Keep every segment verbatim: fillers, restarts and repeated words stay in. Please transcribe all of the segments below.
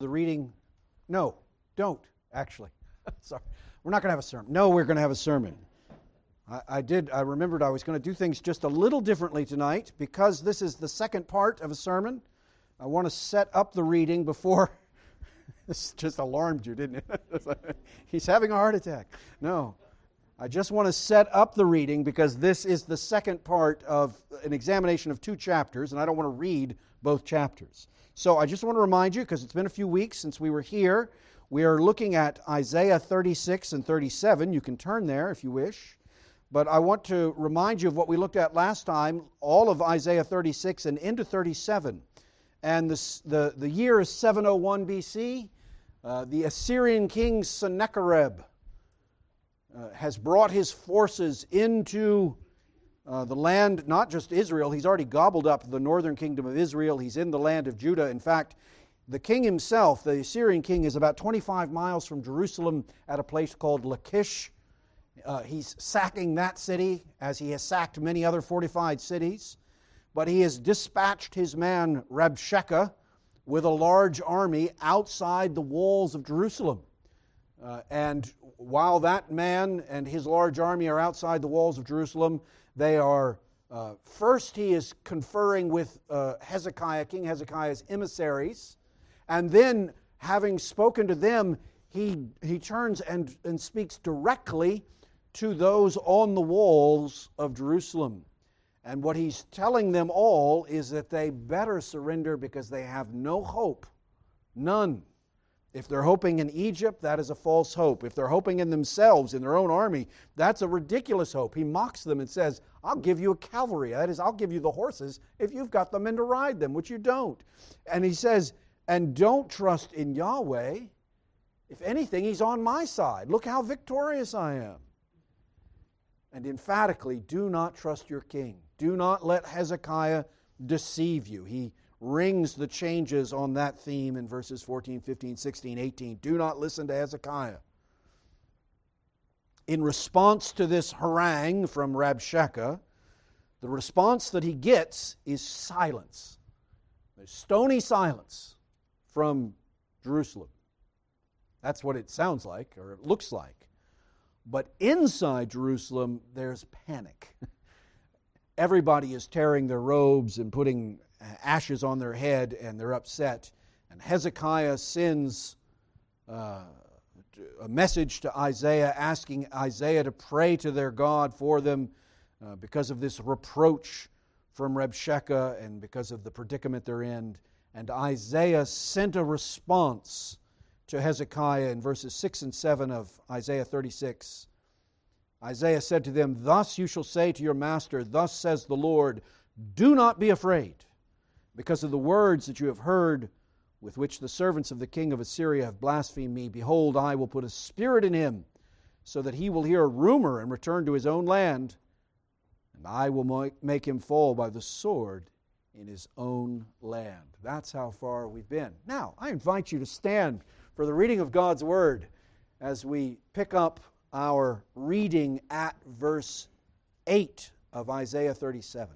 The reading, no, don't, actually. Sorry. We're not going to have a sermon. No, we're going to have a sermon. I, I did, I remembered I was going to do things just a little differently tonight. Because this is the second part of a sermon, I want to set up the reading before... This just alarmed you, didn't it? He's having a heart attack. No. I just want to set up the reading because this is the second part of an examination of two chapters, and I don't want to read both chapters. So I just want to remind you, because it's been a few weeks since we were here, we are looking at Isaiah thirty-six and thirty-seven. You can turn there if you wish. But I want to remind you of what we looked at last time, all of Isaiah thirty-six and into thirty-seven. And this, the, the year is seven oh one B C. Uh, the Assyrian king Sennacherib uh, has brought his forces into uh, the land, not just Israel. He's already gobbled up the northern kingdom of Israel. He's in the land of Judah. In fact, the king himself, the Assyrian king, is about twenty-five miles from Jerusalem at a place called Lachish. Uh, he's sacking that city as he has sacked many other fortified cities. But he has dispatched his man Rabshakeh with a large army outside the walls of Jerusalem. Uh, and while that man and his large army are outside the walls of Jerusalem, they are, uh, first he is conferring with uh, Hezekiah, King Hezekiah's emissaries, and then having spoken to them, he, he turns and, and speaks directly to those on the walls of Jerusalem. And what he's telling them all is that they better surrender because they have no hope. None. If they're hoping in Egypt, that is a false hope. If they're hoping in themselves, in their own army, that's a ridiculous hope. He mocks them and says, I'll give you a cavalry. That is, I'll give you the horses if you've got the men to ride them, which you don't. And he says, and don't trust in Yahweh. If anything, He's on my side. Look how victorious I am. And emphatically, do not trust your king. Do not let Hezekiah deceive you. He rings the changes on that theme in verses fourteen, fifteen, sixteen, eighteen. Do not listen to Hezekiah. In response to this harangue from Rabshakeh, the response that he gets is silence. There's stony silence from Jerusalem. That's what it sounds like, or it looks like. But inside Jerusalem, there's panic. Everybody is tearing their robes and putting ashes on their head, and they're upset. And Hezekiah sends uh, a message to Isaiah, asking Isaiah to pray to their God for them uh, because of this reproach from Rabshakeh and because of the predicament they're in. And Isaiah sent a response to Hezekiah in verses six and seven of Isaiah thirty-six. Isaiah said to them, Thus you shall say to your master, Thus says the Lord, Do not be afraid, because of the words that you have heard, with which the servants of the king of Assyria have blasphemed me. Behold, I will put a spirit in him, so that he will hear a rumor and return to his own land, and I will make him fall by the sword in his own land. That's how far we've been. Now, I invite you to stand for the reading of God's Word as we pick up our reading at verse eight of Isaiah thirty-seven.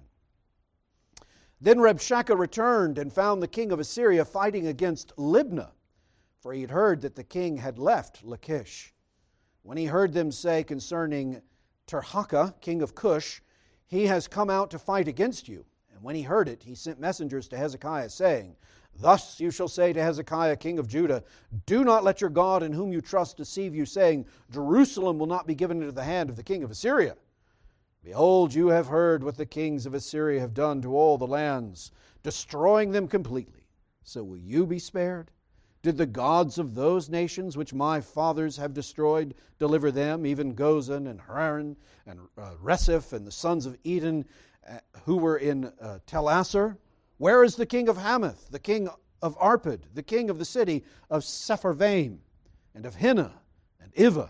Then Rabshakeh returned and found the king of Assyria fighting against Libnah, for he had heard that the king had left Lachish. When he heard them say concerning Tirhakah, king of Cush, He has come out to fight against you. And when he heard it, he sent messengers to Hezekiah, saying, Thus you shall say to Hezekiah, king of Judah, Do not let your God in whom you trust deceive you, saying, Jerusalem will not be given into the hand of the king of Assyria. Behold, you have heard what the kings of Assyria have done to all the lands, destroying them completely. So will you be spared? Did the gods of those nations which my fathers have destroyed deliver them, even Gozan and Haran and uh, Reseph and the sons of Eden uh, who were in uh, Telassar? Where is the king of Hamath, the king of Arpad, the king of the city of Sepharvaim, and of Hena and Ivah?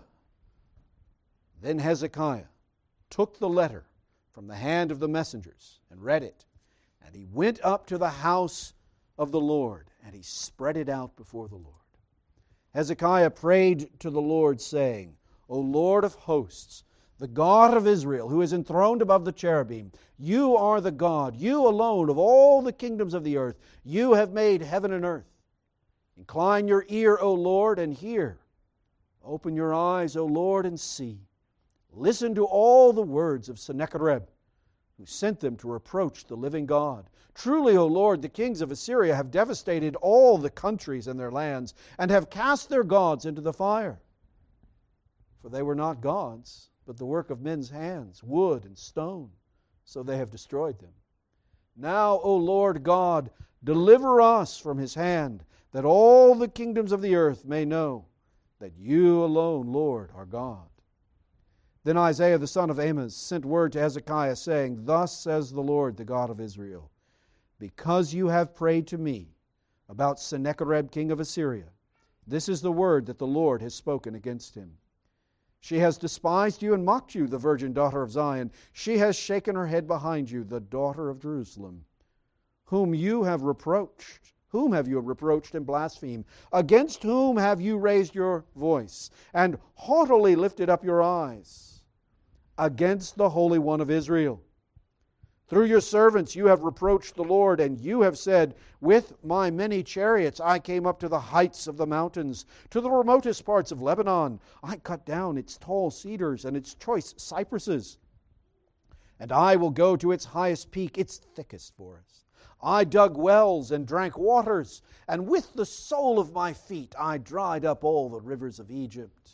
Then Hezekiah took the letter from the hand of the messengers and read it, and he went up to the house of the Lord, and he spread it out before the Lord. Hezekiah prayed to the Lord, saying, O Lord of hosts, the God of Israel, who is enthroned above the cherubim, you are the God, you alone of all the kingdoms of the earth. You have made heaven and earth. Incline your ear, O Lord, and hear. Open your eyes, O Lord, and see. Listen to all the words of Sennacherib, who sent them to reproach the living God. Truly, O Lord, the kings of Assyria have devastated all the countries and their lands, and have cast their gods into the fire. For they were not gods, but the work of men's hands, wood and stone, so they have destroyed them. Now, O Lord God, deliver us from his hand, that all the kingdoms of the earth may know that you alone, Lord, are God. Then Isaiah the son of Amos sent word to Hezekiah, saying, Thus says the Lord, the God of Israel, because you have prayed to me about Sennacherib king of Assyria, this is the word that the Lord has spoken against him. She has despised you and mocked you, the virgin daughter of Zion. She has shaken her head behind you, the daughter of Jerusalem, whom you have reproached. Whom have you reproached and blasphemed? Against whom have you raised your voice and haughtily lifted up your eyes? Against the Holy One of Israel. Through your servants you have reproached the Lord, and you have said, With my many chariots I came up to the heights of the mountains, to the remotest parts of Lebanon. I cut down its tall cedars and its choice cypresses. And I will go to its highest peak, its thickest forest. I dug wells and drank waters, and with the sole of my feet I dried up all the rivers of Egypt.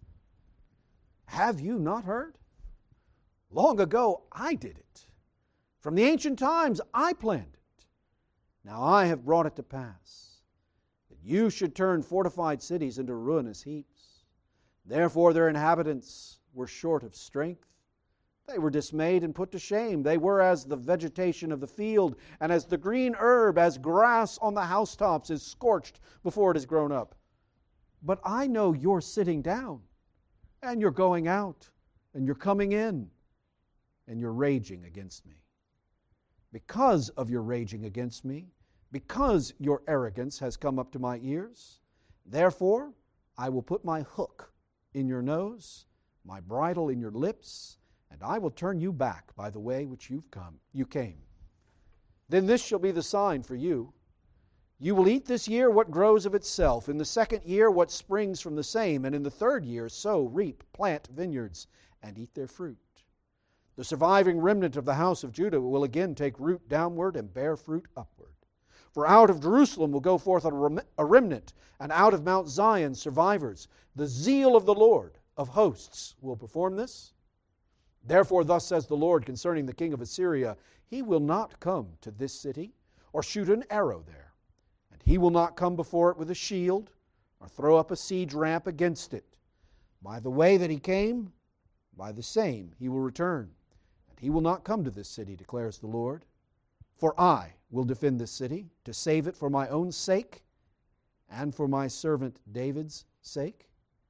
Have you not heard? Long ago I did it. From the ancient times I planned it. Now I have brought it to pass, that you should turn fortified cities into ruinous heaps. Therefore their inhabitants were short of strength. They were dismayed and put to shame. They were as the vegetation of the field, and as the green herb, as grass on the housetops is scorched before it has grown up. But I know you're sitting down, and you're going out, and you're coming in, and you're raging against me. Because of your raging against me, because your arrogance has come up to my ears, therefore I will put my hook in your nose, my bridle in your lips, and I will turn you back by the way which you've come, you came. Then this shall be the sign for you. You will eat this year what grows of itself, in the second year what springs from the same, and in the third year sow, reap, plant vineyards, and eat their fruit. The surviving remnant of the house of Judah will again take root downward and bear fruit upward. For out of Jerusalem will go forth a remnant, and out of Mount Zion survivors. The zeal of the Lord of hosts will perform this. Therefore thus says the Lord concerning the king of Assyria, he will not come to this city, or shoot an arrow there. And he will not come before it with a shield, or throw up a siege ramp against it. By the way that he came, by the same he will return. He will not come to this city, declares the Lord. For I will defend this city, to save it for my own sake, and for my servant David's sake.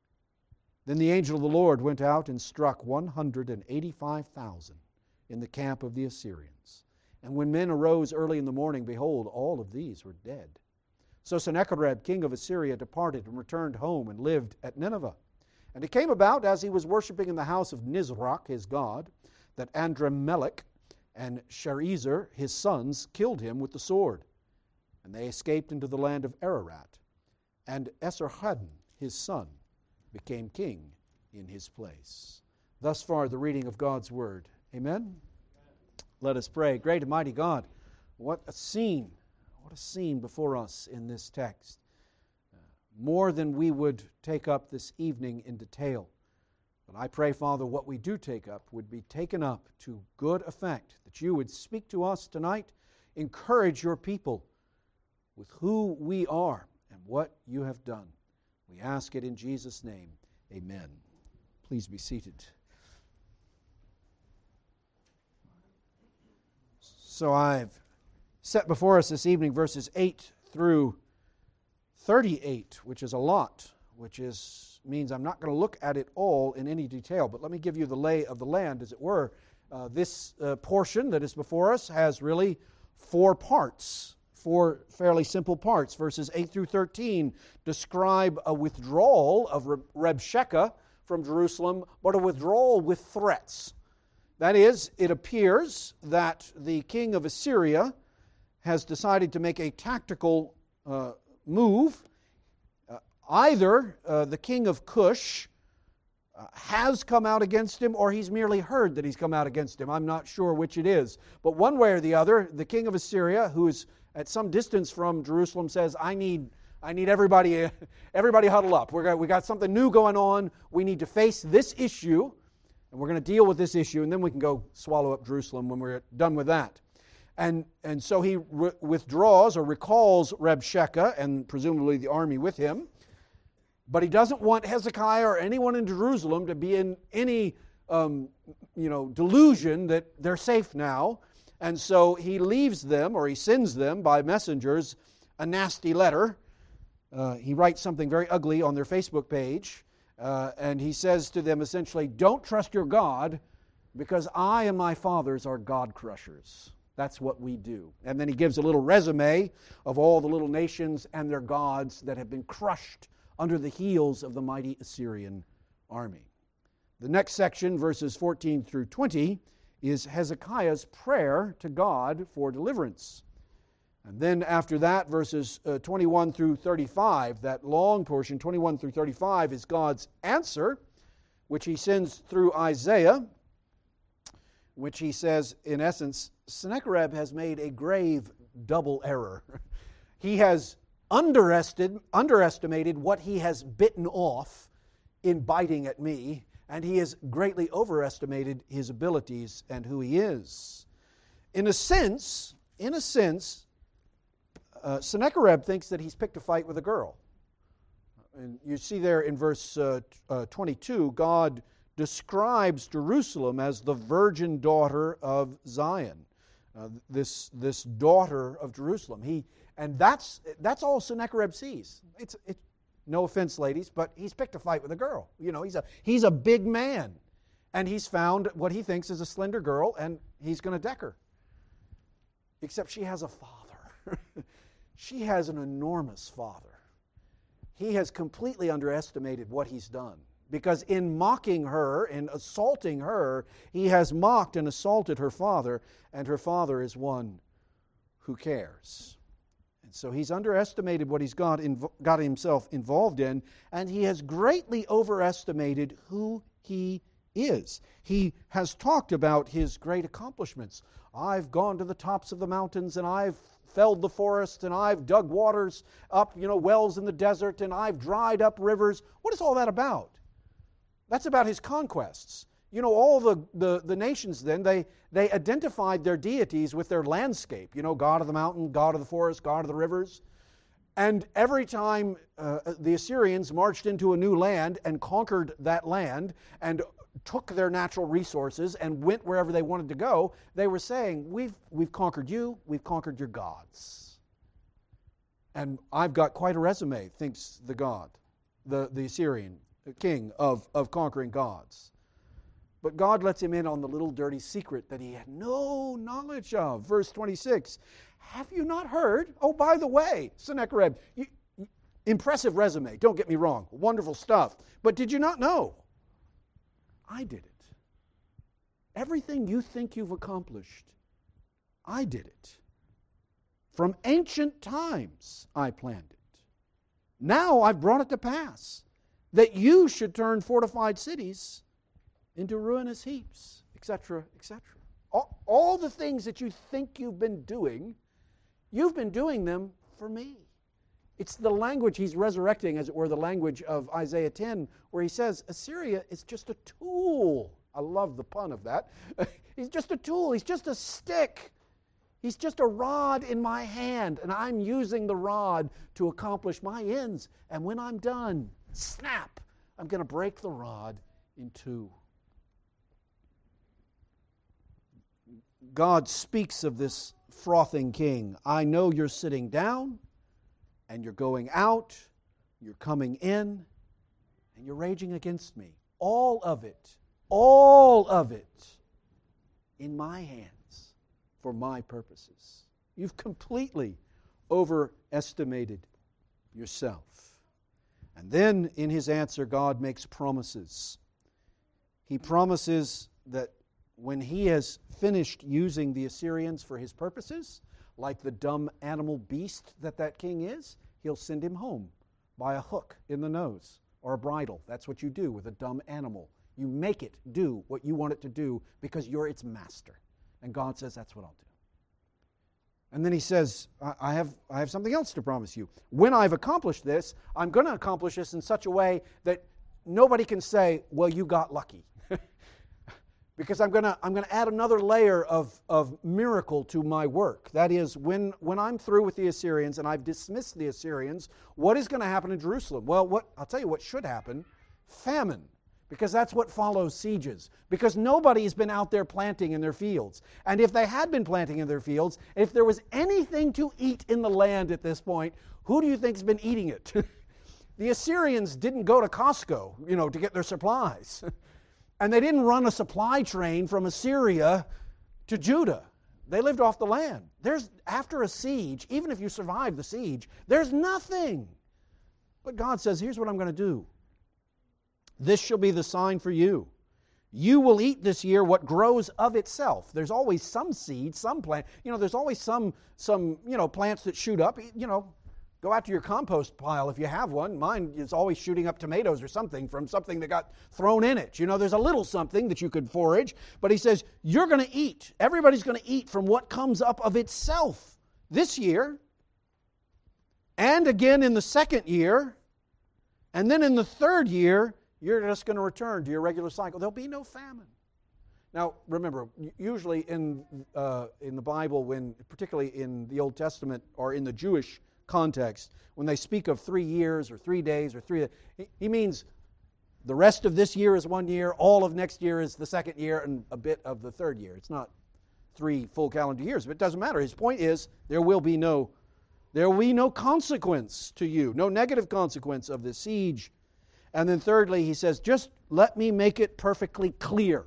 Then the angel of the Lord went out and struck one hundred eighty-five thousand in the camp of the Assyrians. And when men arose early in the morning, behold, all of these were dead. So Sennacherib, king of Assyria, departed and returned home and lived at Nineveh. And it came about, as he was worshiping in the house of Nisroch, his god, that Adrammelech and Sharezer, his sons, killed him with the sword. And they escaped into the land of Ararat. And Esarhaddon, his son, became king in his place. Thus far, the reading of God's word. Amen? Amen. Let us pray. Great and mighty God, what a scene, what a scene before us in this text. Uh, more than we would take up this evening in detail. But I pray, Father, what we do take up would be taken up to good effect, that you would speak to us tonight, encourage your people with who we are and what you have done. We ask it in Jesus' name. Amen. Please be seated. So I've set before us this evening verses eight through thirty-eight, which is a lot, which is means I'm not going to look at it all in any detail, but let me give you the lay of the land, as it were. Uh, this uh, portion that is before us has really four parts, four fairly simple parts. Verses eight through thirteen describe a withdrawal of Rabshakeh from Jerusalem, but a withdrawal with threats. That is, it appears that the king of Assyria has decided to make a tactical uh, move either uh, the king of Cush uh, has come out against him, or he's merely heard that he's come out against him. I'm not sure which it is. But one way or the other, the king of Assyria, who is at some distance from Jerusalem, says, I need I need everybody everybody huddle up. We're got, we got something new going on. We need to face this issue, and we're going to deal with this issue, and then we can go swallow up Jerusalem when we're done with that. And, and so he re- withdraws or recalls Rabshakeh and presumably the army with him. But he doesn't want Hezekiah or anyone in Jerusalem to be in any um, you know, delusion that they're safe now. And so he leaves them, or he sends them by messengers, a nasty letter. Uh, he writes something very ugly on their Facebook page. Uh, and he says to them essentially, don't trust your God, because I and my fathers are God crushers. That's what we do. And then he gives a little resume of all the little nations and their gods that have been crushed under the heels of the mighty Assyrian army. The next section, verses fourteen through twenty, is Hezekiah's prayer to God for deliverance. And then after that, verses uh, twenty-one through thirty-five, that long portion, twenty-one through thirty-five, is God's answer, which he sends through Isaiah, which he says, in essence, Sennacherib has made a grave double error. He has underestimated, underestimated what he has bitten off in biting at me, and he has greatly overestimated his abilities and who he is. In a sense, in a sense, uh, Sennacherib thinks that he's picked a fight with a girl. And you see there in verse uh, uh, twenty-two, God describes Jerusalem as the virgin daughter of Zion. Uh, this this daughter of Jerusalem. He and that's that's all Sennacherib sees. It's it. No offense, ladies, but he's picked a fight with a girl. You know, he's a he's a big man, and he's found what he thinks is a slender girl, and he's going to deck her. Except she has a father. She has an enormous father. He has completely underestimated what he's done. Because in mocking her, in assaulting her, he has mocked and assaulted her father, and her father is one who cares. And so he's underestimated what he's got, inv- got himself involved in, and he has greatly overestimated who he is. He has talked about his great accomplishments. I've gone to the tops of the mountains, and I've felled the forest, and I've dug waters up, you know, wells in the desert, and I've dried up rivers. What is all that about? That's about his conquests. You know, all the, the, the nations then, they, they identified their deities with their landscape. You know, God of the mountain, God of the forest, God of the rivers. And every time uh, the Assyrians marched into a new land and conquered that land and took their natural resources and went wherever they wanted to go, they were saying, we've, we've conquered you, we've conquered your gods. And I've got quite a resume, thinks the god, the, the Assyrian king of, of conquering gods. But God lets him in on the little dirty secret that he had no knowledge of. Verse twenty-six, have you not heard? Oh, by the way, Sennacherib, you, you, impressive resume, don't get me wrong, wonderful stuff. But did you not know? I did it. Everything you think you've accomplished, I did it. From ancient times, I planned it. Now I've brought it to pass, that you should turn fortified cities into ruinous heaps, et cetera, et cetera. All, all the things that you think you've been doing, you've been doing them for me. It's the language he's resurrecting, as it were, the language of Isaiah ten, where he says, Assyria is just a tool. I love the pun of that. He's just a tool. He's just a stick. He's just a rod in my hand, and I'm using the rod to accomplish my ends. And when I'm done, snap, I'm going to break the rod in two. God speaks of this frothing king. I know you're sitting down, and you're going out, you're coming in, and you're raging against me. All of it, all of it in my hands for my purposes. You've completely overestimated yourself. And then in his answer, God makes promises. He promises that when he has finished using the Assyrians for his purposes, like the dumb animal beast that that king is, he'll send him home by a hook in the nose or a bridle. That's what you do with a dumb animal. You make it do what you want it to do because you're its master. And God says, that's what I'll do. And then he says, I have, I have something else to promise you. When I've accomplished this, I'm going to accomplish this in such a way that nobody can say, well, you got lucky. Because I'm going to I'm going to add another layer of, of miracle to my work. That is, when, when I'm through with the Assyrians and I've dismissed the Assyrians, what is going to happen in Jerusalem? Well, what I'll tell you what should happen. Famine. Because that's what follows sieges. Because nobody's been out there planting in their fields. And if they had been planting in their fields, if there was anything to eat in the land at this point, who do you think's been eating it? The Assyrians didn't go to Costco, you know, to get their supplies. And they didn't run a supply train from Assyria to Judah. They lived off the land. There's, after a siege, even if you survive the siege, there's nothing. But God says, here's what I'm going to do. This shall be the sign for you. You will eat this year what grows of itself. There's always some seed, some plant. You know, there's always some, some you know, plants that shoot up. You know, go out to your compost pile if you have one. Mine is always shooting up tomatoes or something from something that got thrown in it. You know, there's a little something that you could forage. But he says, you're going to eat. Everybody's going to eat from what comes up of itself this year. And again in the second year. And then in the third year, you're just going to return to your regular cycle. There'll be no famine. Now, remember, usually in uh, in the Bible, when particularly in the Old Testament or in the Jewish context, when they speak of three years or three days or three, he, he means the rest of this year is one year, all of next year is the second year, and a bit of the third year. It's not three full calendar years, but it doesn't matter. His point is there will be no there will be no consequence to you, no negative consequence of the siege. And then thirdly, he says, just let me make it perfectly clear.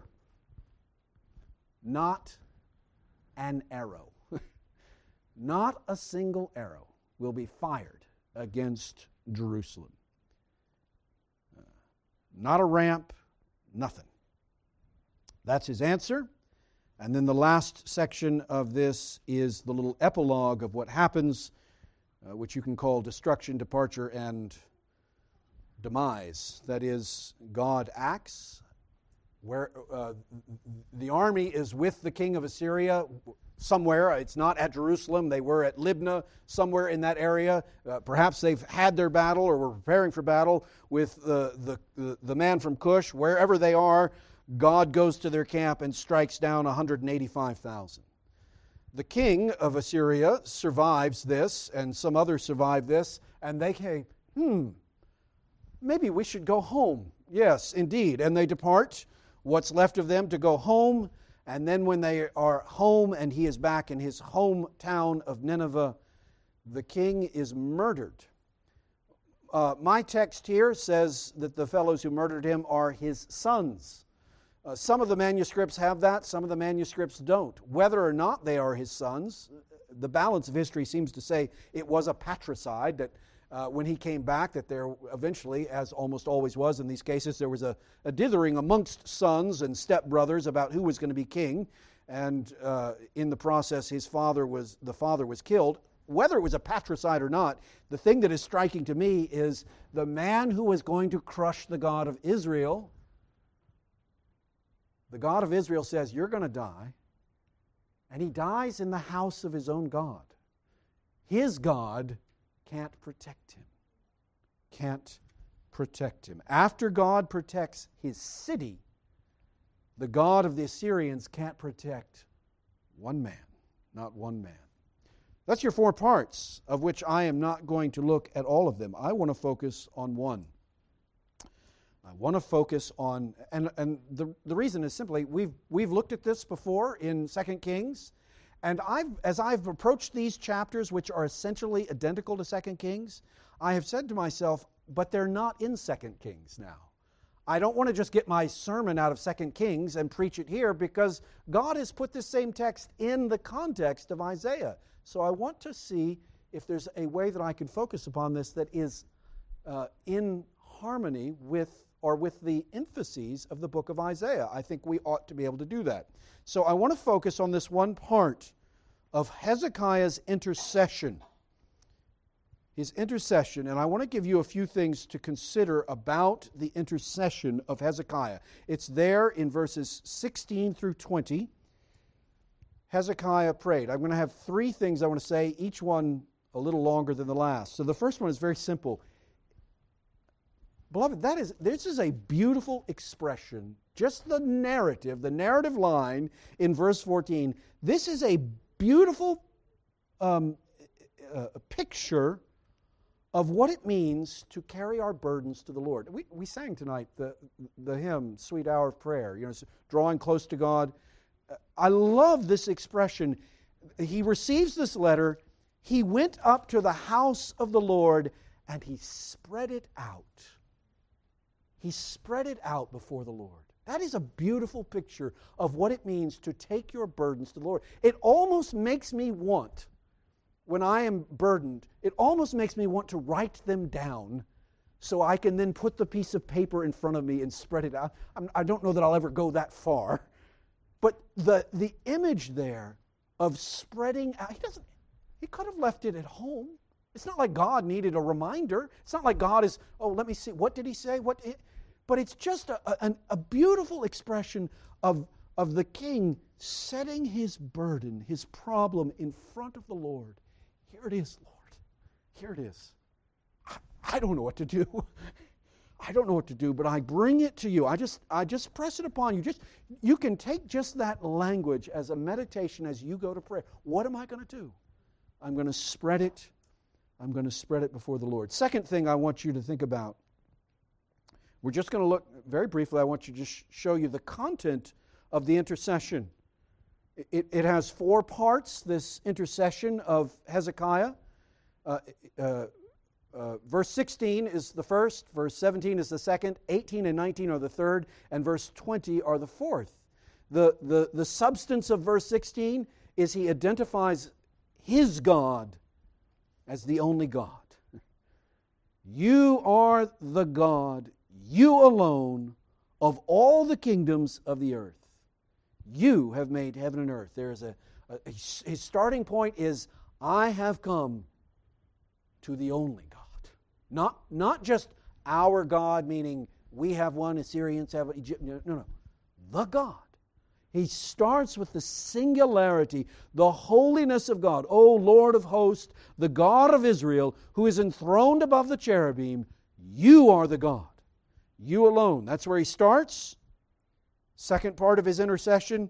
Not an arrow. Not a single arrow will be fired against Jerusalem. Uh, not a ramp, nothing. That's his answer. And then the last section of this is the little epilogue of what happens, uh, which you can call destruction, departure, and demise. That is, God acts. Where uh, the army is with the king of Assyria somewhere. It's not at Jerusalem. They were at Libnah, somewhere in that area. Uh, perhaps they've had their battle or were preparing for battle with the, the, the, the man from Cush. Wherever they are, God goes to their camp and strikes down one hundred eighty-five thousand. The king of Assyria survives this, and some others survive this, and they say, hmm, maybe we should go home. Yes, indeed. And they depart, what's left of them, to go home. And then when they are home and he is back in his hometown of Nineveh, the king is murdered. Uh, my text here says that the fellows who murdered him are his sons. Uh, some of the manuscripts have that, some of the manuscripts don't. Whether or not they are his sons, the balance of history seems to say it was a patricide, that Uh, when he came back, that there eventually, as almost always was in these cases, there was a, a dithering amongst sons and stepbrothers about who was going to be king, and uh, in the process, his father was the father was killed. Whether it was a patricide or not, the thing that is striking to me is the man who was going to crush the God of Israel. The God of Israel says, "You're going to die," and he dies in the house of his own God. His God can't protect him. Can't protect him. After God protects his city, the God of the Assyrians can't protect one man. Not one man. That's your four parts, of which I am not going to look at all of them. I want to focus on one. I want to focus on, and, and the, the reason is simply, we've, we've looked at this before in Second Kings. And I've, as I've approached these chapters, which are essentially identical to Second Kings, I have said to myself, but they're not in Second Kings now. I don't want to just get my sermon out of Second Kings and preach it here, because God has put this same text in the context of Isaiah. So I want to see if there's a way that I can focus upon this that is uh, in harmony with or with the emphases of the book of Isaiah. I think we ought to be able to do that. So I want to focus on this one part of Hezekiah's intercession. his intercession, and I want to give you a few things to consider about the intercession of Hezekiah. It's there in verses sixteen through twenty. Hezekiah prayed. I'm going to have three things I want to say, each one a little longer than the last. So the first one is very simple. Beloved, that is, this is a beautiful expression. Just the narrative, the narrative line in verse fourteen. This is a beautiful um, uh, picture of what it means to carry our burdens to the Lord. We, we sang tonight the, the hymn, Sweet Hour of Prayer, you know, drawing close to God. I love this expression. He receives this letter. He went up to the house of the Lord and he spread it out. He spread it out before the Lord. That is a beautiful picture of what it means to take your burdens to the Lord. It almost makes me want, when I am burdened, it almost makes me want to write them down so I can then put the piece of paper in front of me and spread it out. I'm, I don't know that I'll ever go that far. But the, the image there of spreading out, he doesn't, he could have left it at home. It's not like God needed a reminder. It's not like God is, oh, let me see, what did he say? What? It, but it's just a, a, a beautiful expression of, of the king setting his burden, his problem in front of the Lord. Here it is, Lord. Here it is. I, I don't know what to do. I don't know what to do, but I bring it to you. I just I just press it upon you. Just you can take just that language as a meditation as you go to prayer. What am I going to do? I'm going to spread it. I'm going to spread it before the Lord. Second thing I want you to think about. We're just going to look very briefly. I want you to just show you the content of the intercession. It, it has four parts, this intercession of Hezekiah. Uh, uh, Uh, verse sixteen is the first, verse seventeen is the second, eighteen and nineteen are the third, and verse twenty are the fourth. The, the, the substance of verse sixteen is he identifies his God as the only God. You are the God, you alone, of all the kingdoms of the earth. You have made heaven and earth. There is a, a his starting point is, I have come to the only God. Not, not just our God, meaning we have one, Assyrians have one, Egypt. No, no. The God. He starts with the singularity, the holiness of God. O Lord of hosts, the God of Israel, who is enthroned above the cherubim, you are the God. You alone. That's where he starts. Second part of his intercession,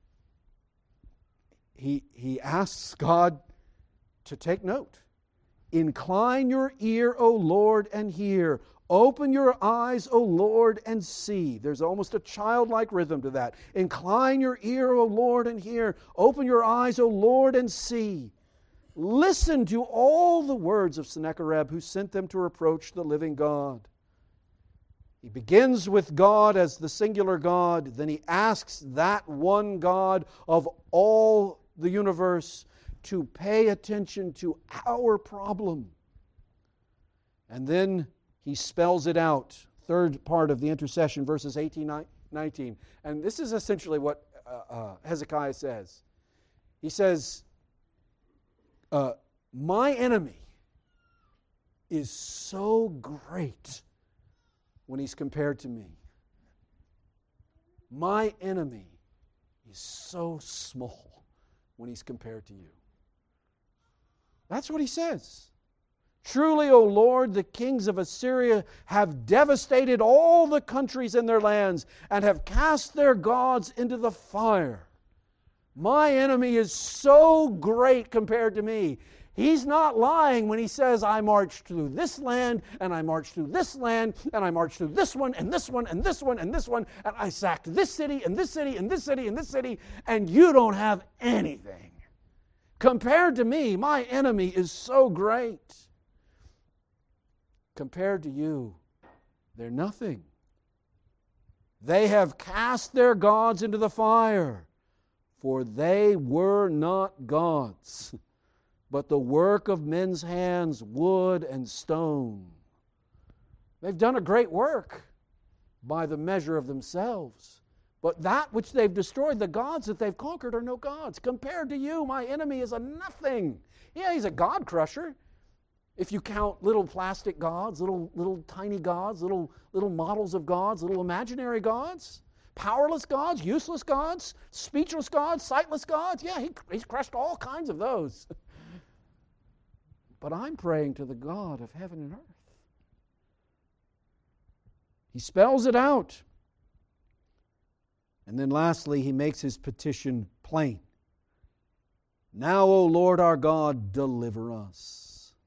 he, he asks God to take note. Incline your ear, O Lord, and hear. Open your eyes, O Lord, and see. There's almost a childlike rhythm to that. Incline your ear, O Lord, and hear. Open your eyes, O Lord, and see. Listen to all the words of Sennacherib, who sent them to reproach the living God. He begins with God as the singular God. Then he asks that one God of all the universe to pay attention to our problem. And then he spells it out. Third part of the intercession, verses eighteen, nineteen. And this is essentially what uh, uh, Hezekiah says. He says, uh, my enemy is so great when he's compared to me. My enemy is so small when he's compared to you. That's what he says. Truly, O Lord, the kings of Assyria have devastated all the countries in their lands and have cast their gods into the fire. My enemy is so great compared to me. He's not lying when he says, I marched through this land, and I marched through this land, and I marched through this one, and this one, and this one, and this one, and I sacked this city, and this city, and this city, and this city, and you don't have anything. Compared to me, my enemy is so great. Compared to you, they're nothing. They have cast their gods into the fire, for they were not gods, but the work of men's hands, wood and stone. They've done a great work by the measure of themselves. But that which they've destroyed, the gods that they've conquered, are no gods. Compared to you, my enemy is a nothing. Yeah, he's a God crusher. If you count little plastic gods, little little tiny gods, little little models of gods, little imaginary gods, powerless gods, useless gods, speechless gods, sightless gods, yeah, he, he's crushed all kinds of those. But I'm praying to the God of heaven and earth. He spells it out. And then lastly, he makes his petition plain. Now, O Lord our God, deliver us.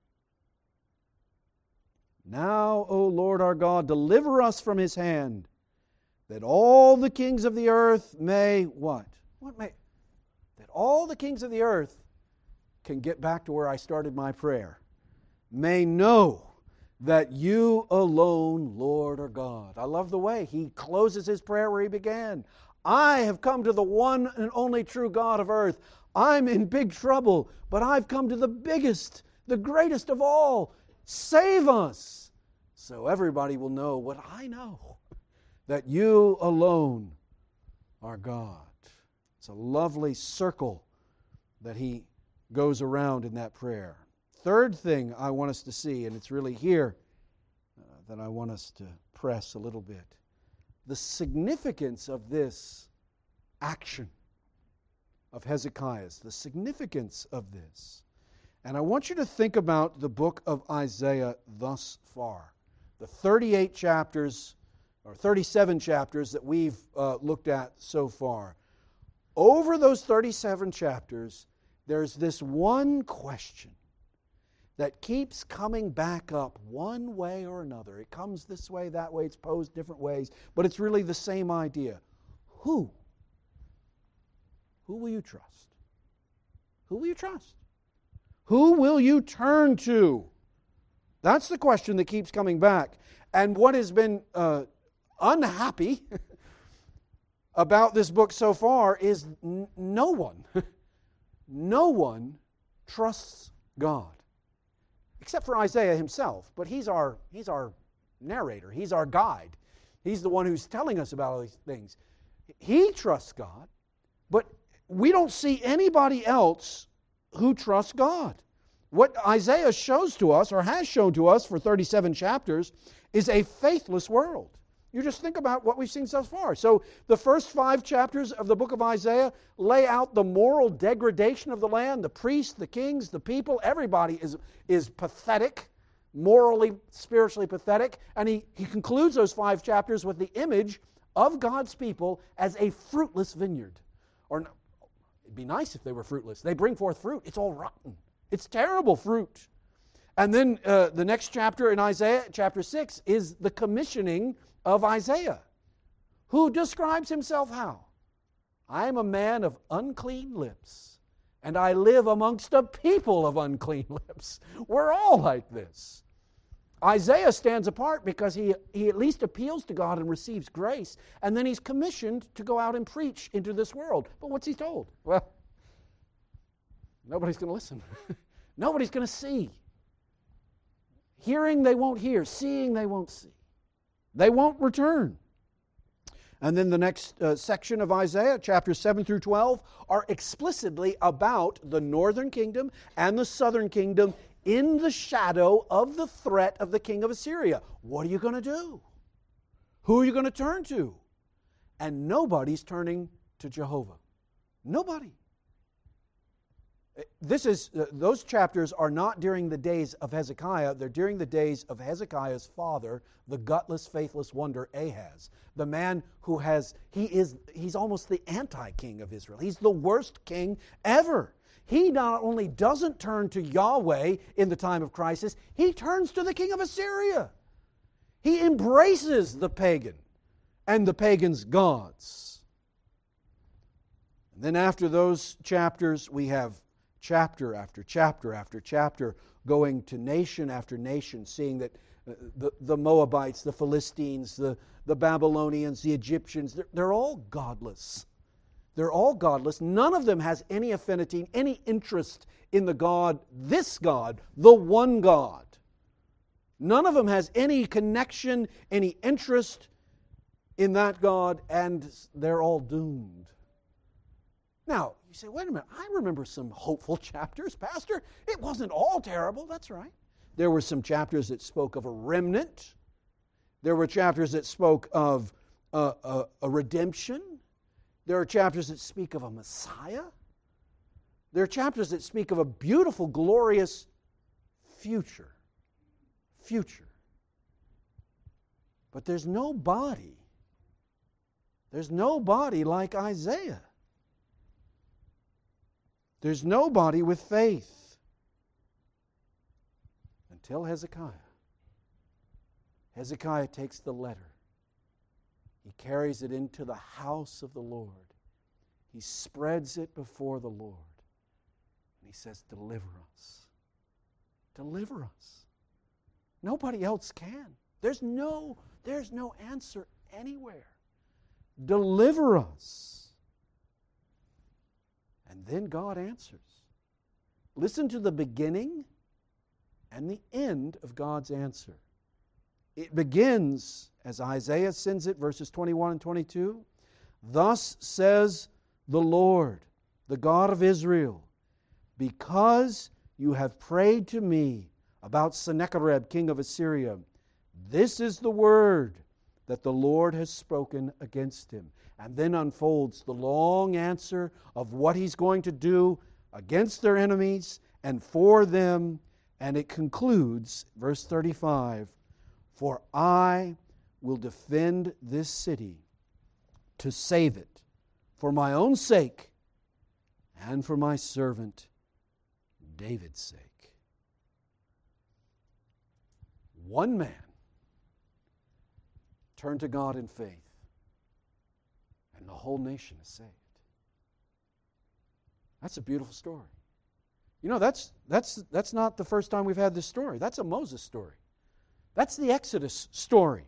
Now, O Lord our God, deliver us from his hand, that all the kings of the earth may, what? What may? That all the kings of the earth can get back to where I started my prayer. May know that you alone, Lord, are God. I love the way he closes his prayer where he began. I have come to the one and only true God of earth. I'm in big trouble, but I've come to the biggest, the greatest of all. Save us, so everybody will know what I know, that you alone are God. It's a lovely circle that he goes around in that prayer. Third thing I want us to see, and it's really here uh, that I want us to press a little bit, the significance of this action of Hezekiah's, the significance of this. And I want you to think about the book of Isaiah thus far. The thirty-eight chapters, or thirty-seven chapters that we've uh, looked at so far. Over those thirty-seven chapters, there's this one question that keeps coming back up one way or another. It comes this way, that way, it's posed different ways, but it's really the same idea. Who? Who will you trust? Who will you trust? Who will you turn to? That's the question that keeps coming back. And what has been uh, unhappy about this book so far is n- no one, no one trusts God. Except for Isaiah himself. But he's our, he's our narrator. He's our guide. He's the one who's telling us about all these things. He trusts God, but we don't see anybody else who trusts God. What Isaiah shows to us, or has shown to us for thirty-seven chapters, is a faithless world. You just think about what we've seen so far. So the first five chapters of the book of Isaiah lay out the moral degradation of the land. The priests, the kings, the people, everybody is, is pathetic, morally, spiritually pathetic. And he, he concludes those five chapters with the image of God's people as a fruitless vineyard. Or no, it'd be nice if they were fruitless. They bring forth fruit. It's all rotten. It's terrible fruit. And then uh, the next chapter in Isaiah, chapter six, is the commissioning of Isaiah, who describes himself how? I am a man of unclean lips, and I live amongst a people of unclean lips. We're all like this. Isaiah stands apart because he, he at least appeals to God and receives grace, and then he's commissioned to go out and preach into this world. But what's he told? Well, nobody's going to listen. Nobody's going to see. Hearing they won't hear, seeing they won't see. They won't return. And then the next uh, section of Isaiah, chapters seven through twelve, are explicitly about the northern kingdom and the southern kingdom in the shadow of the threat of the king of Assyria. What are you going to do? Who are you going to turn to? And nobody's turning to Jehovah. Nobody. This is, uh, those chapters are not during the days of Hezekiah. They're during the days of Hezekiah's father, the gutless, faithless wonder Ahaz. The man who has, he is, he's almost the anti-king of Israel. He's the worst king ever. He not only doesn't turn to Yahweh in the time of crisis, he turns to the king of Assyria. He embraces the pagan and the pagan's gods. And then after those chapters, we have chapter after chapter after chapter, going to nation after nation, seeing that the, the Moabites, the Philistines, the, the Babylonians, the Egyptians, they're, they're all godless. They're all godless. None of them has any affinity, any interest in the God, this God, the one God. None of them has any connection, any interest in that God, and they're all doomed. Now, you say, wait a minute, I remember some hopeful chapters, Pastor. It wasn't all terrible. That's right. There were some chapters that spoke of a remnant. There were chapters that spoke of a, a, a redemption. There are chapters that speak of a Messiah. There are chapters that speak of a beautiful, glorious future. Future. But there's nobody. There's nobody like Isaiah. There's nobody with faith. Until Hezekiah. Hezekiah takes the letter. He carries it into the house of the Lord. He spreads it before the Lord. And he says, deliver us. Deliver us. Nobody else can. There's no, there's no answer anywhere. Deliver us. And then God answers. Listen to the beginning and the end of God's answer. It begins, as Isaiah sends it, verses twenty-one and twenty-two. Thus says the Lord, the God of Israel, because you have prayed to me about Sennacherib, king of Assyria, this is the word that the Lord has spoken against him. And then unfolds the long answer of what He's going to do against their enemies and for them. And it concludes, verse thirty-five, for I will defend this city to save it for my own sake and for my servant David's sake. One man turned to God in faith, and the whole nation is saved. That's a beautiful story. You know, that's that's that's not the first time we've had this story. That's a Moses story. That's the Exodus story.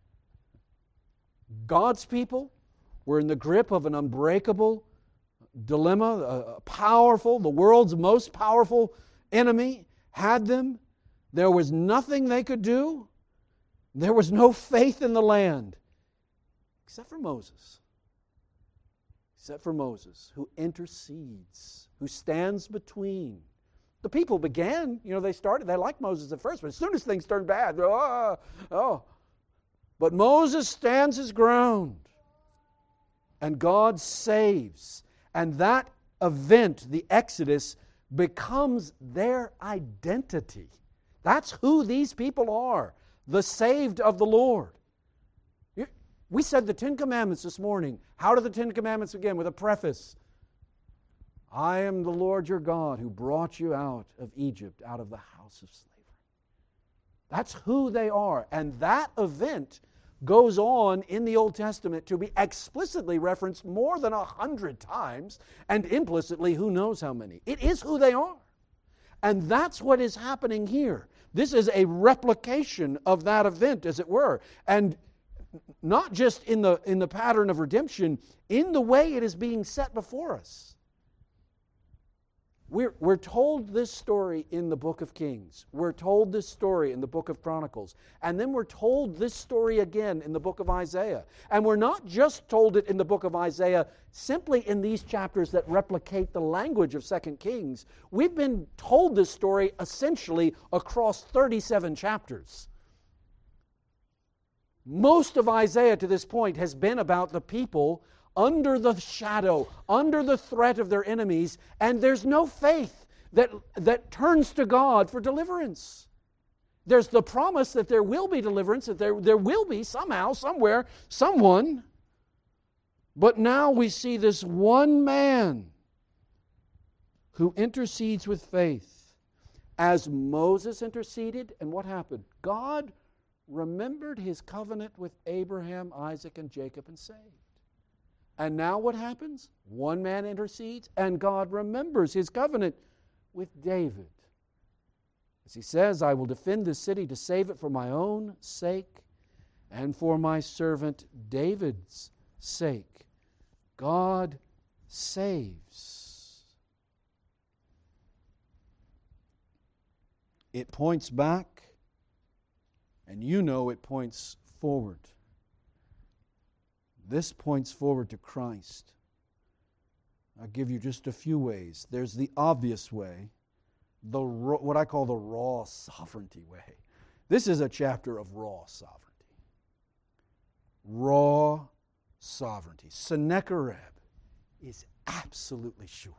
God's people were in the grip of an unbreakable dilemma, a powerful, the world's most powerful enemy had them. There was nothing they could do. There was no faith in the land, except for Moses. Except for Moses, who intercedes, who stands between. The people began, you know, they started, they liked Moses at first, but as soon as things turned bad, oh, oh. But Moses stands his ground, and God saves. And that event, the Exodus, becomes their identity. That's who these people are, the saved of the Lord. We said the Ten Commandments this morning. How do the Ten Commandments begin? With a preface. I am the Lord your God who brought you out of Egypt, out of the house of slavery. That's who they are. And that event goes on in the Old Testament to be explicitly referenced more than a hundred times, and implicitly who knows how many. It is who they are. And that's what is happening here. This is a replication of that event, as it were. And not just in the, in the pattern of redemption, in the way it is being set before us. We're, we're told this story in the book of Kings. We're told this story in the book of Chronicles. And then we're told this story again in the book of Isaiah. And we're not just told it in the book of Isaiah simply in these chapters that replicate the language of Second Kings. We've been told this story essentially across thirty-seven chapters. Most of Isaiah to this point has been about the people under the shadow, under the threat of their enemies, and there's no faith that, that turns to God for deliverance. There's the promise that there will be deliverance, that there, there will be somehow, somewhere, someone. But now we see this one man who intercedes with faith. As Moses interceded, and what happened? God remembered His covenant with Abraham, Isaac, and Jacob and saved. And now what happens? One man intercedes, and God remembers His covenant with David. As He says, I will defend this city to save it for my own sake and for my servant David's sake. God saves. It points back, and you know it points forward. This points forward to Christ. I'll give you just a few ways. There's the obvious way. the what I call the raw sovereignty way. This is a chapter of raw sovereignty. Raw sovereignty. Sennacherib is absolutely sure.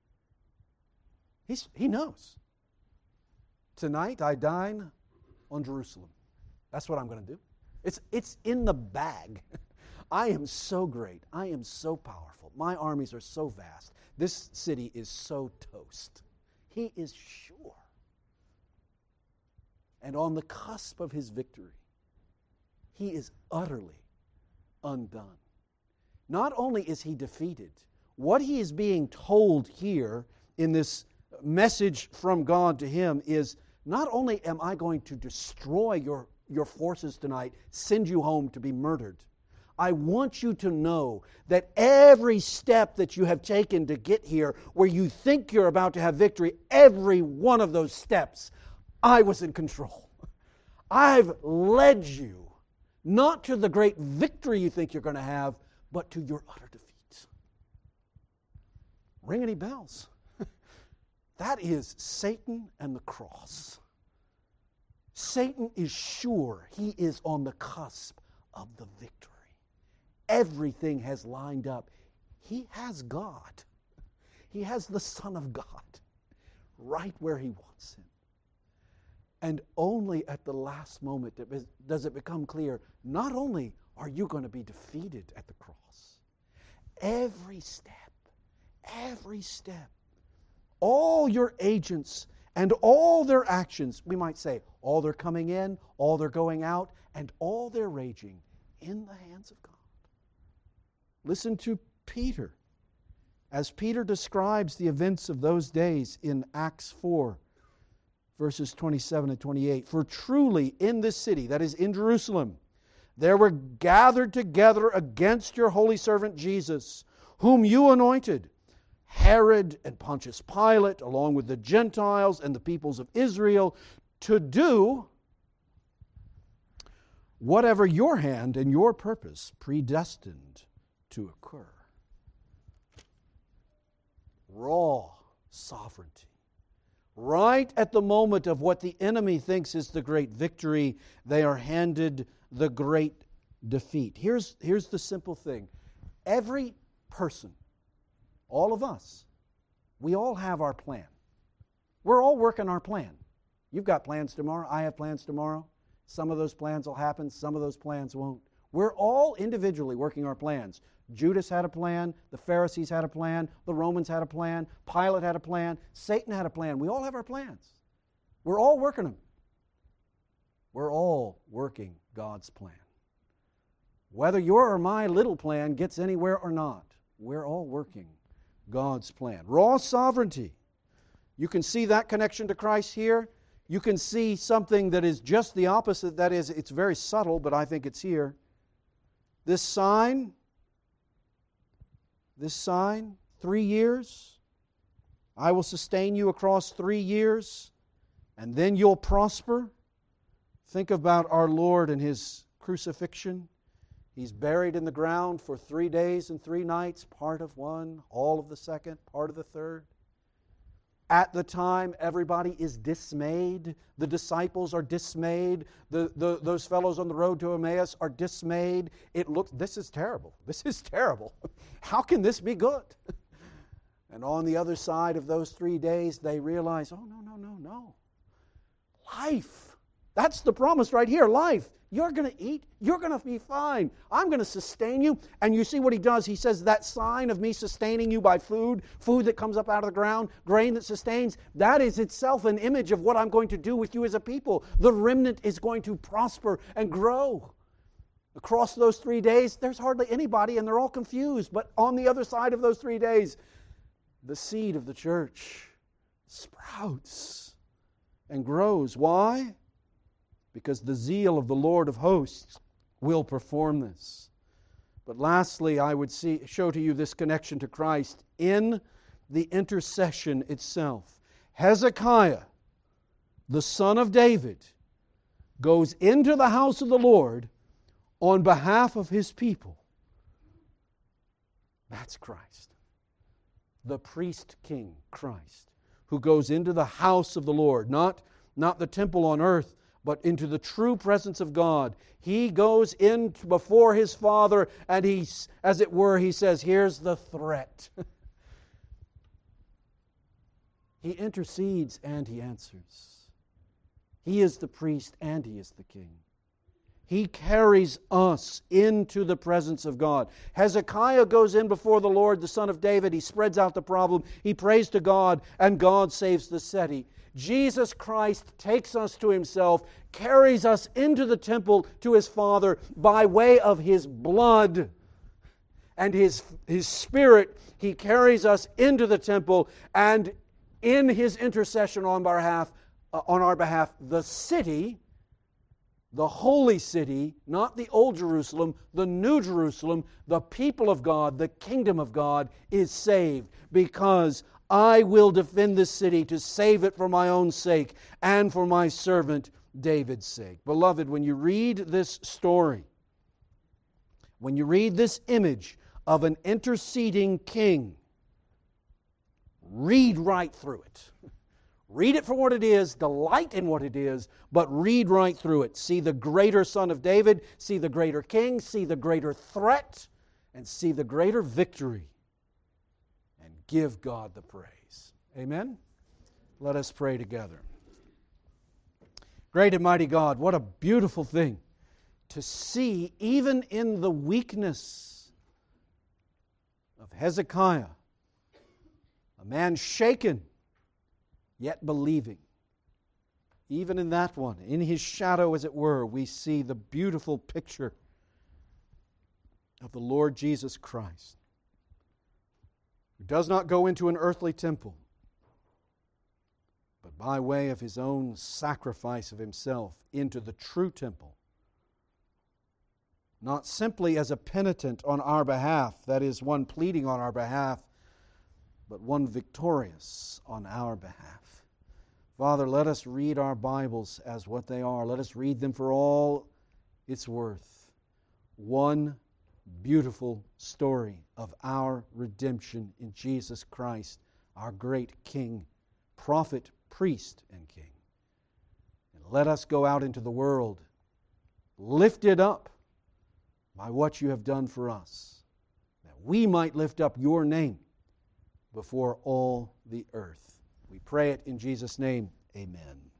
He's, he knows. Tonight I dine on Jerusalem. That's what I'm going to do. It's, it's in the bag. I am so great. I am so powerful. My armies are so vast. This city is so toast. He is sure. And on the cusp of his victory, he is utterly undone. Not only is he defeated, what he is being told here in this message from God to him is, not only am I going to destroy your, your forces tonight, send you home to be murdered, I want you to know that every step that you have taken to get here, where you think you're about to have victory, every one of those steps, I was in control. I've led you not to the great victory you think you're going to have, but to your utter defeat. Ring any bells? That is Satan and the cross. Satan is sure he is on the cusp of the victory. Everything has lined up. He has God. He has the Son of God right where he wants him. And only at the last moment does it become clear, not only are you going to be defeated at the cross, every step, every step, all your agents and all their actions, we might say, all their coming in, all their going out, and all their raging in the hands of God. Listen to Peter as Peter describes the events of those days in Acts four, verses twenty-seven and twenty-eight. For truly in this city, that is in Jerusalem, there were gathered together against your holy servant Jesus, whom you anointed, Herod and Pontius Pilate, along with the Gentiles and the peoples of Israel, to do whatever your hand and your purpose predestined to occur. Raw sovereignty. Right at the moment of what the enemy thinks is the great victory, they are handed the great defeat. Here's, here's the simple thing. Every person, all of us, we all have our plan. We're all working our plan. You've got plans tomorrow. I have plans tomorrow. Some of those plans will happen. Some of those plans won't. We're all individually working our plans. Judas had a plan. The Pharisees had a plan. The Romans had a plan. Pilate had a plan. Satan had a plan. We all have our plans. We're all working them. We're all working God's plan. Whether your or my little plan gets anywhere or not, we're all working God's plan. Raw sovereignty. You can see that connection to Christ here. You can see something that is just the opposite. That is, it's very subtle, but I think it's here. This sign, this sign, three years. I will sustain you across three years, and then you'll prosper. Think about our Lord and His crucifixion. He's buried in the ground for three days and three nights, part of one, all of the second, part of the third. At the time, everybody is dismayed. The disciples are dismayed. The, the, those fellows on the road to Emmaus are dismayed. It looks, this is terrible. This is terrible. How can this be good? And on the other side of those three days, they realize, oh, no, no, no, no. Life. That's the promise right here, life. You're going to eat. You're going to be fine. I'm going to sustain you. And you see what He does. He says that sign of me sustaining you by food, food that comes up out of the ground, grain that sustains, that is itself an image of what I'm going to do with you as a people. The remnant is going to prosper and grow. Across those three days, there's hardly anybody, and they're all confused. But on the other side of those three days, the seed of the church sprouts and grows. Why? Because the zeal of the Lord of hosts will perform this. But lastly, I would see, show to you this connection to Christ in the intercession itself. Hezekiah, the son of David, goes into the house of the Lord on behalf of his people. That's Christ. The priest king, Christ, who goes into the house of the Lord, not, not the temple on earth, but into the true presence of God. He goes in before his Father, and he, as it were, he says, here's the threat. He intercedes and he answers. He is the priest and he is the king. He carries us into the presence of God. Hezekiah goes in before the Lord, the son of David. He spreads out the problem. He prays to God, and God saves the city. Jesus Christ takes us to Himself, carries us into the temple to His Father by way of His blood and His, His Spirit. He carries us into the temple, and in His intercession on our behalf, uh, on our behalf, the city, the holy city, not the old Jerusalem, the new Jerusalem, the people of God, the kingdom of God, is saved, because I will defend this city to save it for my own sake and for my servant David's sake. Beloved, when you read this story, when you read this image of an interceding king, read right through it. Read it for what it is, delight in what it is, but read right through it. See the greater Son of David, see the greater King, see the greater threat, and see the greater victory. And give God the praise. Amen? Let us pray together. Great and mighty God, what a beautiful thing to see, even in the weakness of Hezekiah, a man shaken, yet believing. Even in that one, in his shadow as it were, we see the beautiful picture of the Lord Jesus Christ, who does not go into an earthly temple, but by way of His own sacrifice of Himself into the true temple, not simply as a penitent on our behalf, that is, one pleading on our behalf, but one victorious on our behalf. Father, let us read our Bibles as what they are. Let us read them for all it's worth. One beautiful story of our redemption in Jesus Christ, our great King, prophet, priest, and King. And let us go out into the world lifted up by what You have done for us, that we might lift up Your name before all the earth. We pray it in Jesus' name. Amen.